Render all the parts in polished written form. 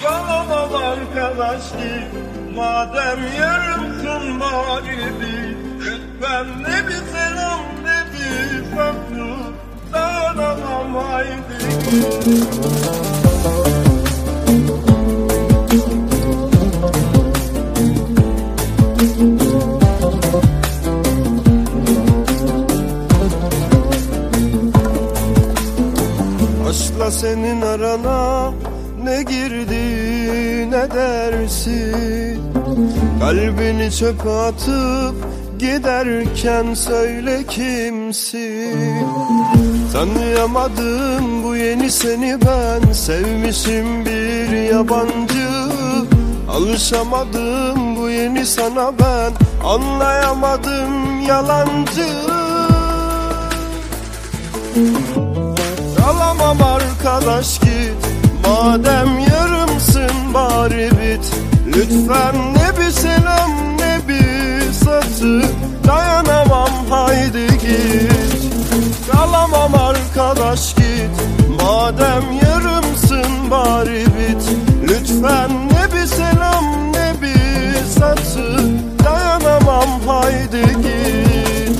Kalamam arkadaş git, madem yarımsın bari bir. Lütfen ne bir selam ne bir saklı, dayanamam haydi. Aşkla senin arana ne girdi ne dersin? Kalbini çöpe atıp giderken söyle kimsin? Tanıyamadım bu yeni seni ben, sevmişim bir yabancı. Alışamadım bu yeni sana ben, anlayamadım yalancı. Kalamam arkadaş git, madem yarımsın bari bit. Lütfen ne bir selam ne bir satır, dayanamam haydi git. Kalamam arkadaş git, madem yarımsın bari bit. Lütfen ne bir selam ne bir satır, dayanamam haydi git.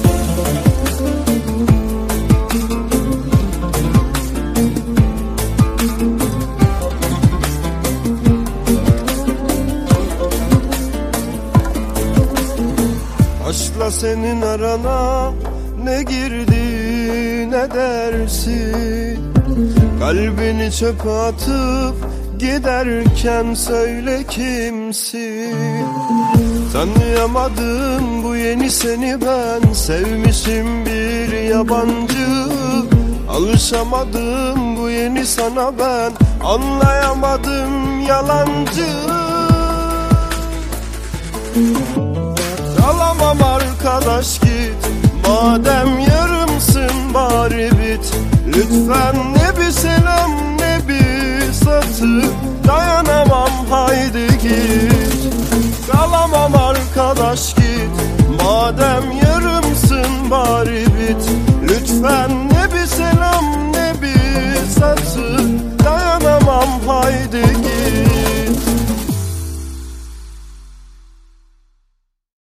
Aşkla senin arana ne girdi ne dersin? Kalbini çöpe atıp giderken söyle kimsin? Tanıyamadım bu yeni seni ben, sevmişim bir yabancı. Alışamadım bu yeni sana ben, anlayamadım yalancı. Kalamam arkadaş git, madem yarımsın bari bit. Lütfen ne bir selam ne bir satır, dayanamam haydi git. Kalamam arkadaş git, madem yarımsın bari